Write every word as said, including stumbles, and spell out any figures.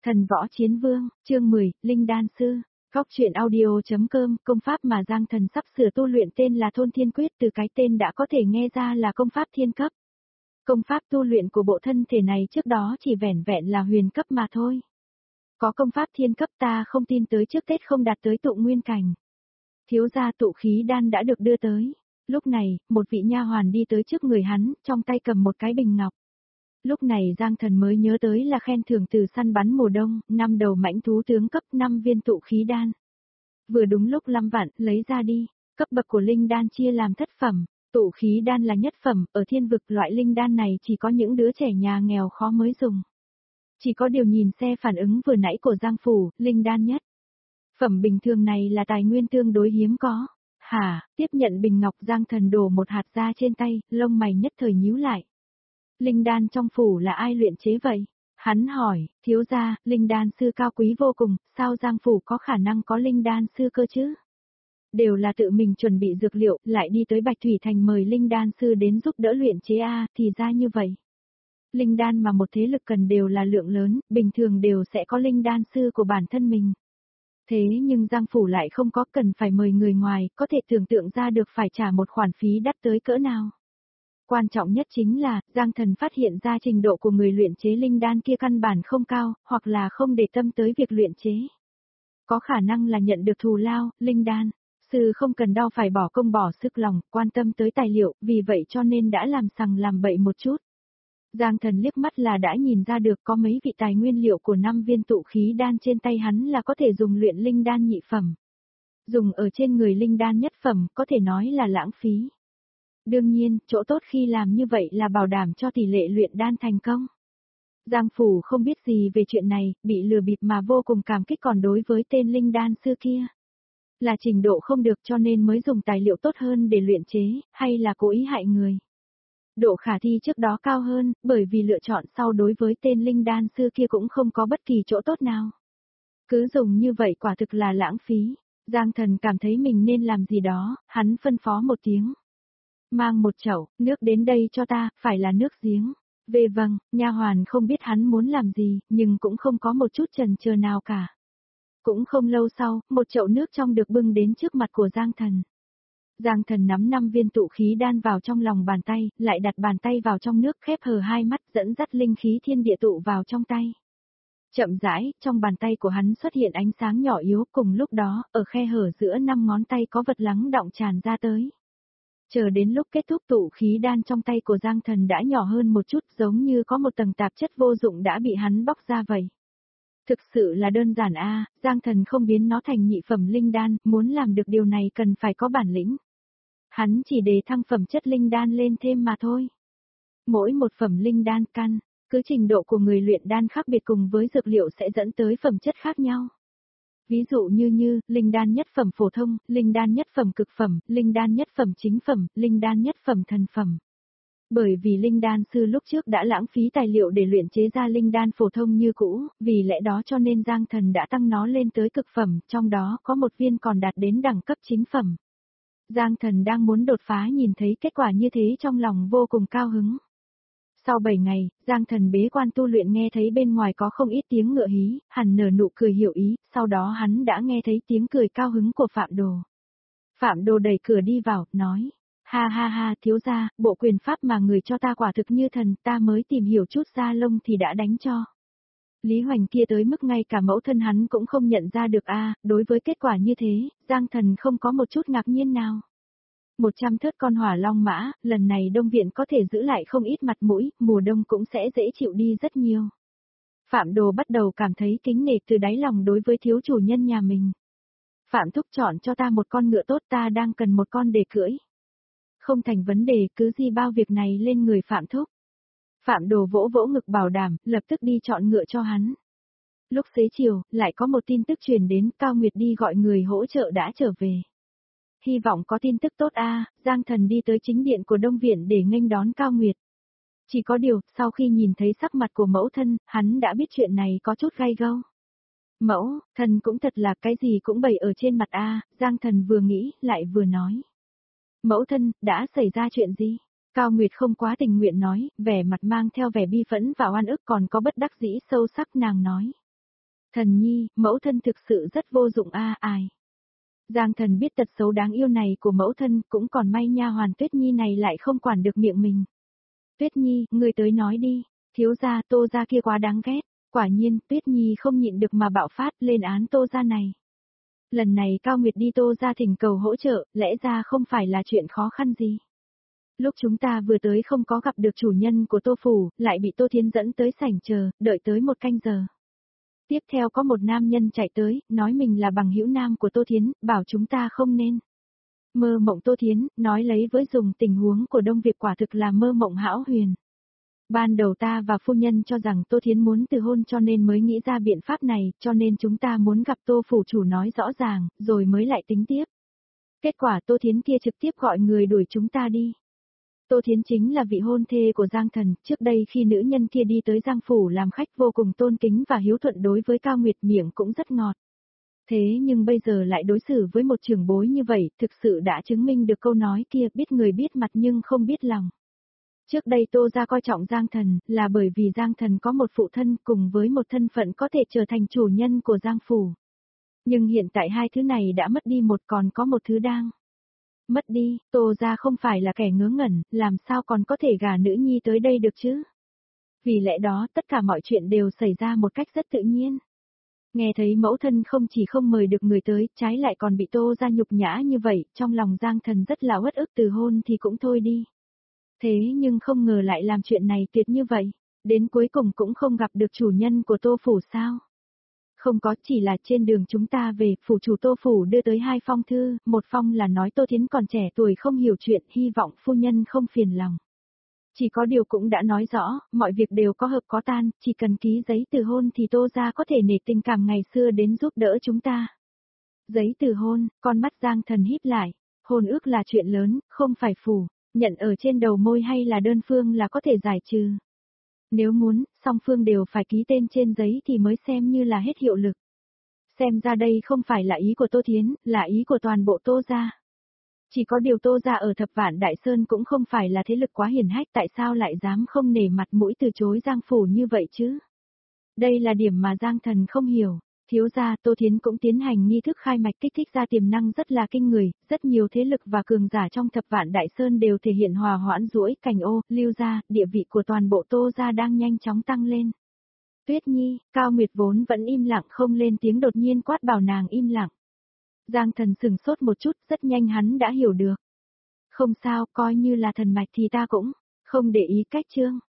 Thần võ chiến vương, chương mười, Linh Đan Sư. Góc truyện audio.com, công pháp mà Giang Thần sắp sửa tu luyện tên là Thôn Thiên Quyết, từ cái tên đã có thể nghe ra là công pháp thiên cấp. Công pháp tu luyện của bộ thân thể này trước đó chỉ vẻn vẹn là huyền cấp mà thôi. Có công pháp thiên cấp ta không tin tới trước Tết không đạt tới tụ nguyên cảnh. Thiếu gia tụ khí đan đã được đưa tới. Lúc này, một vị nha hoàn đi tới trước người hắn, trong tay cầm một cái bình ngọc. Lúc này Giang Thần mới nhớ tới là khen thưởng từ săn bắn mùa đông, năm đầu mãnh thú tướng cấp năm viên tụ khí đan. Vừa đúng lúc Lâm Vạn lấy ra đi, cấp bậc của linh đan chia làm thất phẩm, tụ khí đan là nhất phẩm, ở thiên vực loại linh đan này chỉ có những đứa trẻ nhà nghèo khó mới dùng. Chỉ có điều nhìn xe phản ứng vừa nãy của Giang Phủ, linh đan nhất. Phẩm bình thường này là tài nguyên tương đối hiếm có. Hả, tiếp nhận bình ngọc Giang Thần đổ một hạt ra trên tay, lông mày nhất thời nhíu lại. Linh đan trong phủ là ai luyện chế vậy? Hắn hỏi, thiếu gia, linh đan sư cao quý vô cùng, sao Giang phủ có khả năng có linh đan sư cơ chứ? Đều là tự mình chuẩn bị dược liệu, lại đi tới Bạch Thủy Thành mời linh đan sư đến giúp đỡ luyện chế a, thì ra như vậy. Linh đan mà một thế lực cần đều là lượng lớn, bình thường đều sẽ có linh đan sư của bản thân mình. Thế nhưng Giang phủ lại không có, cần phải mời người ngoài, có thể tưởng tượng ra được phải trả một khoản phí đắt tới cỡ nào. Quan trọng nhất chính là, Giang Thần phát hiện ra trình độ của người luyện chế linh đan kia căn bản không cao, hoặc là không để tâm tới việc luyện chế. Có khả năng là nhận được thù lao, linh đan, sư không cần đau phải bỏ công bỏ sức lòng, quan tâm tới tài liệu, vì vậy cho nên đã làm sằng làm bậy một chút. Giang Thần liếc mắt là đã nhìn ra được có mấy vị tài nguyên liệu của năm viên tụ khí đan trên tay hắn là có thể dùng luyện linh đan nhị phẩm. Dùng ở trên người linh đan nhất phẩm có thể nói là lãng phí. Đương nhiên, chỗ tốt khi làm như vậy là bảo đảm cho tỷ lệ luyện đan thành công. Giang Phủ không biết gì về chuyện này, bị lừa bịp mà vô cùng cảm kích, còn đối với tên linh đan sư kia. Là trình độ không được cho nên mới dùng tài liệu tốt hơn để luyện chế, hay là cố ý hại người. Độ khả thi trước đó cao hơn, bởi vì lựa chọn sau đối với tên linh đan sư kia cũng không có bất kỳ chỗ tốt nào. Cứ dùng như vậy quả thực là lãng phí. Giang Thần cảm thấy mình nên làm gì đó, hắn phân phó một tiếng. Mang một chậu, nước đến đây cho ta, phải là nước giếng. Về vâng, nha hoàn không biết hắn muốn làm gì, nhưng cũng không có một chút chần chờ nào cả. Cũng không lâu sau, một chậu nước trong được bưng đến trước mặt của Giang Thần. Giang Thần nắm năm viên tụ khí đan vào trong lòng bàn tay, lại đặt bàn tay vào trong nước, khép hờ hai mắt, dẫn dắt linh khí thiên địa tụ vào trong tay. Chậm rãi, trong bàn tay của hắn xuất hiện ánh sáng nhỏ yếu, cùng lúc đó, ở khe hở giữa năm ngón tay có vật lắng đọng tràn ra tới. Chờ đến lúc kết thúc tụ khí đan trong tay của Giang Thần đã nhỏ hơn một chút, giống như có một tầng tạp chất vô dụng đã bị hắn bóc ra vậy. Thực sự là đơn giản a, Giang Thần không biến nó thành nhị phẩm linh đan, muốn làm được điều này cần phải có bản lĩnh. Hắn chỉ đề thăng phẩm chất linh đan lên thêm mà thôi. Mỗi một phẩm linh đan căn, cứ trình độ của người luyện đan khác biệt cùng với dược liệu sẽ dẫn tới phẩm chất khác nhau. Ví dụ như như, linh đan nhất phẩm phổ thông, linh đan nhất phẩm cực phẩm, linh đan nhất phẩm chính phẩm, linh đan nhất phẩm thần phẩm. Bởi vì linh đan sư lúc trước đã lãng phí tài liệu để luyện chế ra linh đan phổ thông như cũ, vì lẽ đó cho nên Giang Thần đã tăng nó lên tới cực phẩm, trong đó có một viên còn đạt đến đẳng cấp chính phẩm. Giang Thần đang muốn đột phá, nhìn thấy kết quả như thế trong lòng vô cùng cao hứng. Sau bảy ngày, Giang Thần bế quan tu luyện nghe thấy bên ngoài có không ít tiếng ngựa hí, hắn nở nụ cười hiểu ý, sau đó hắn đã nghe thấy tiếng cười cao hứng của Phạm Đồ. Phạm Đồ đẩy cửa đi vào, nói, ha ha ha thiếu gia, bộ quyền pháp mà người cho ta quả thực như thần, ta mới tìm hiểu chút da lông thì đã đánh cho. Lý Hoành kia tới mức ngay cả mẫu thân hắn cũng không nhận ra được a, đối với kết quả như thế, Giang Thần không có một chút ngạc nhiên nào. Một trăm thớt con hỏa long mã, lần này Đông Viện có thể giữ lại không ít mặt mũi, mùa đông cũng sẽ dễ chịu đi rất nhiều. Phạm Đồ bắt đầu cảm thấy kính nể từ đáy lòng đối với thiếu chủ nhân nhà mình. Phạm Thúc chọn cho ta một con ngựa tốt, ta đang cần một con để cưỡi. Không thành vấn đề, cứ gì bao việc này lên người Phạm Thúc. Phạm Đồ vỗ vỗ ngực bảo đảm, lập tức đi chọn ngựa cho hắn. Lúc xế chiều, lại có một tin tức truyền đến, Cao Nguyệt đi gọi người hỗ trợ đã trở về. Hy vọng có tin tức tốt a, Giang Thần đi tới chính điện của Đông Viện để nghênh đón Cao Nguyệt. Chỉ có điều, sau khi nhìn thấy sắc mặt của mẫu thân, hắn đã biết chuyện này có chút gay gâu. Mẫu, thần cũng thật là cái gì cũng bày ở trên mặt a, Giang Thần vừa nghĩ, lại vừa nói. Mẫu thân, đã xảy ra chuyện gì? Cao Nguyệt không quá tình nguyện nói, vẻ mặt mang theo vẻ bi phẫn và oan ức, còn có bất đắc dĩ sâu sắc, nàng nói. Thần nhi, mẫu thân thực sự rất vô dụng a ai. Giang Thần biết tật xấu đáng yêu này của mẫu thân, cũng còn may nha hoàn Tuyết Nhi này lại không quản được miệng mình. Tuyết Nhi, ngươi tới nói đi, thiếu gia Tô gia kia quá đáng ghét, quả nhiên Tuyết Nhi không nhịn được mà bạo phát lên án Tô gia này. Lần này Cao Nguyệt đi Tô gia thỉnh cầu hỗ trợ, lẽ ra không phải là chuyện khó khăn gì. Lúc chúng ta vừa tới không có gặp được chủ nhân của Tô phủ, lại bị Tô Thiến dẫn tới sảnh chờ, đợi tới một canh giờ. Tiếp theo có một nam nhân chạy tới, nói mình là bằng hữu nam của Tô Thiến, bảo chúng ta không nên mơ mộng Tô Thiến, nói lấy với dùng tình huống của Đông Việt quả thực là mơ mộng hão huyền. Ban đầu ta và phu nhân cho rằng Tô Thiến muốn từ hôn cho nên mới nghĩ ra biện pháp này, cho nên chúng ta muốn gặp Tô phủ chủ nói rõ ràng, rồi mới lại tính tiếp. Kết quả Tô Thiến kia trực tiếp gọi người đuổi chúng ta đi. Tô Thiến chính là vị hôn thê của Giang Thần, trước đây khi nữ nhân kia đi tới Giang phủ làm khách vô cùng tôn kính và hiếu thuận đối với Cao Nguyệt, miệng cũng rất ngọt. Thế nhưng bây giờ lại đối xử với một trưởng bối như vậy, thực sự đã chứng minh được câu nói kia, biết người biết mặt nhưng không biết lòng. Trước đây Tô gia coi trọng Giang Thần, là bởi vì Giang Thần có một phụ thân cùng với một thân phận có thể trở thành chủ nhân của Giang phủ. Nhưng hiện tại hai thứ này đã mất đi, một còn có một thứ đang mất đi. Tô gia không phải là kẻ ngớ ngẩn, làm sao còn có thể gả nữ nhi tới đây được chứ? Vì lẽ đó tất cả mọi chuyện đều xảy ra một cách rất tự nhiên. Nghe thấy mẫu thân không chỉ không mời được người tới, trái lại còn bị Tô gia nhục nhã như vậy, trong lòng Giang Thần rất là uất ức, từ hôn thì cũng thôi đi. Thế nhưng không ngờ lại làm chuyện này tuyệt như vậy, đến cuối cùng cũng không gặp được chủ nhân của Tô phủ sao? Không có, chỉ là trên đường chúng ta về, phủ chủ Tô phủ đưa tới hai phong thư, một phong là nói Tô Thiến còn trẻ tuổi không hiểu chuyện, hy vọng phu nhân không phiền lòng. Chỉ có điều cũng đã nói rõ, mọi việc đều có hợp có tan, chỉ cần ký giấy từ hôn thì Tô gia có thể nể tình cảm ngày xưa đến giúp đỡ chúng ta. Giấy từ hôn, con mắt Giang Thần híp lại, hôn ước là chuyện lớn, không phải phủ nhận ở trên đầu môi hay là đơn phương là có thể giải trừ. Nếu muốn, song phương đều phải ký tên trên giấy thì mới xem như là hết hiệu lực. Xem ra đây không phải là ý của Tô Thiến, là ý của toàn bộ Tô gia. Chỉ có điều Tô gia ở Thập Vạn Đại Sơn cũng không phải là thế lực quá hiển hách, tại sao lại dám không nể mặt mũi từ chối Giang phủ như vậy chứ? Đây là điểm mà Giang Thần không hiểu. Thiếu gia Tô Thiến cũng tiến hành nghi thức khai mạch, kích thích ra tiềm năng rất là kinh người, rất nhiều thế lực và cường giả trong Thập Vạn Đại Sơn đều thể hiện hòa hoãn duỗi cành ô, Lưu gia, địa vị của toàn bộ Tô gia đang nhanh chóng tăng lên. Tuyết Nhi, Cao Nguyệt vốn vẫn im lặng không lên tiếng đột nhiên quát bảo nàng im lặng. Giang Thần sừng sốt một chút, rất nhanh hắn đã hiểu được. Không sao, coi như là thần mạch thì ta cũng không để ý cách chương.